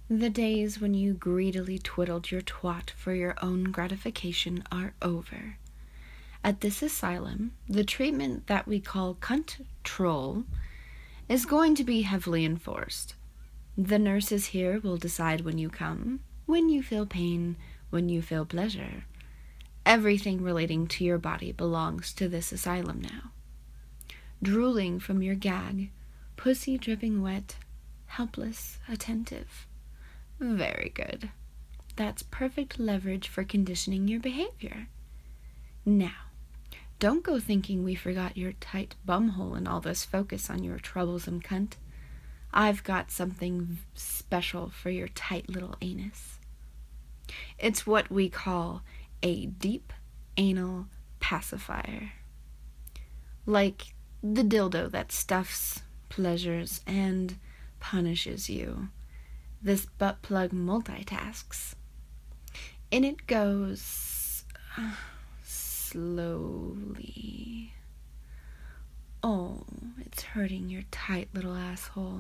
The days when you greedily twiddled your twat for your own gratification are over. At this asylum, the treatment that we call cunt-troll is going to be heavily enforced. The nurses here will decide when you come, when you feel pain, when you feel pleasure. Everything relating to your body belongs to this asylum now. Drooling from your gag, pussy dripping wet, helpless, attentive. Very good. That's perfect leverage for conditioning your behavior. Now, don't go thinking we forgot your tight bumhole in all this focus on your troublesome cunt. I've got something special for your tight little anus. It's what we call a deep anal pacifier. Like the dildo that stuffs, pleasures, and punishes you. This butt plug multitasks. In it goes slowly. Oh, it's hurting your tight little asshole.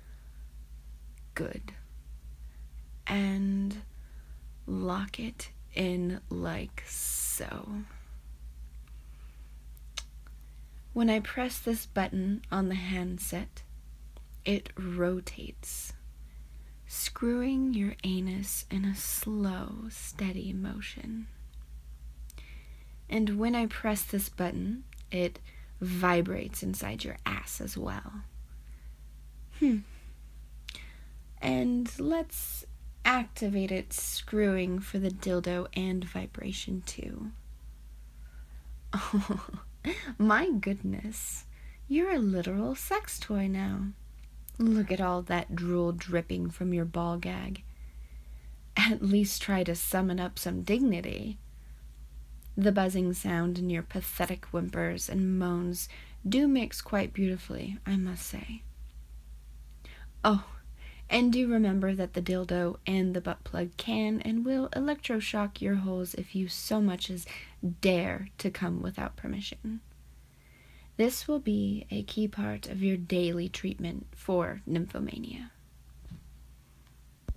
Good. And lock it in like so. When I press this button on the handset, it rotates, screwing your anus in a slow, steady motion. And when I press this button, it vibrates inside your ass as well. And let's activate it screwing for the dildo and vibration too. Oh, my goodness. You're a literal sex toy now. Look at all that drool dripping from your ball gag. At least try to summon up some dignity. The buzzing sound in your pathetic whimpers and moans do mix quite beautifully, I must say. Oh, and do remember that the dildo and the butt plug can and will electroshock your holes if you so much as dare to come without permission. This will be a key part of your daily treatment for nymphomania.